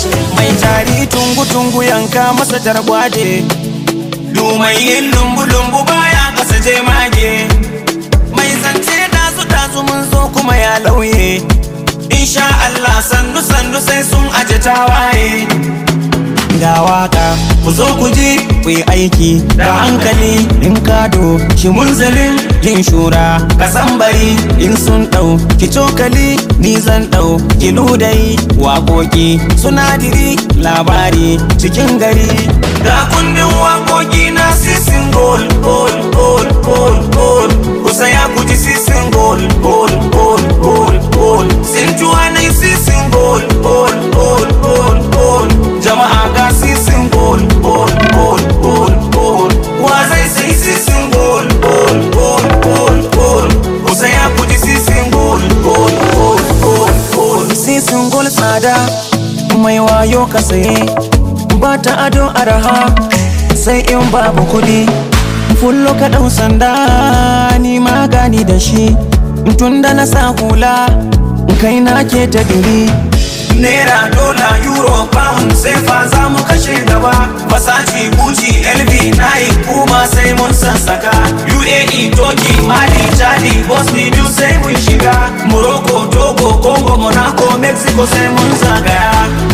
mai tari tungu-tungu yanka masa targwaje, mai yin lumbu-lumbu baya kasa je mage, mai zance dazu-dazu mun zo kuma ya lauye, insha Allah sannu-sannu sai sun aje tawaye. Ga waka ku zo ku ji ku yi aiki da hankali, in kado shi munzalin yin shura kasan bari, in sun ɗau ki cokali ni zan ɗau ki ludai, waƙoƙi sunadiri labari cikin gari. Ga kundin waƙoƙi na sisin gol gol gol gol gol, ku saya ku ji sisin gol gol gol gol gol, sinjuwa na sisin gol gol gol gol gol, jama'a ga sisin gol gol gol gol gol, wa zai sai sisin gol gol gol gol gol, ku saya ku ji sisin gol gol gol gol gol. Sisin gol tsada mai wayo ka saye, ba ta ado araha sai in babu kudi, fullo ka ɗau sanda ni magani da shi, tunda na sa hula kai na ke ta diri. Naira, dola, euro, pound sai fa za mu kashe gaba, Versace, Gucci, LV, Nike kuma sai mun sassaka, UAE, Turkey, Mali, Chadi, Bosnia sai mun shiga, Morocco, Togo, Congo, Monaco, Mexico sai mun zagaya.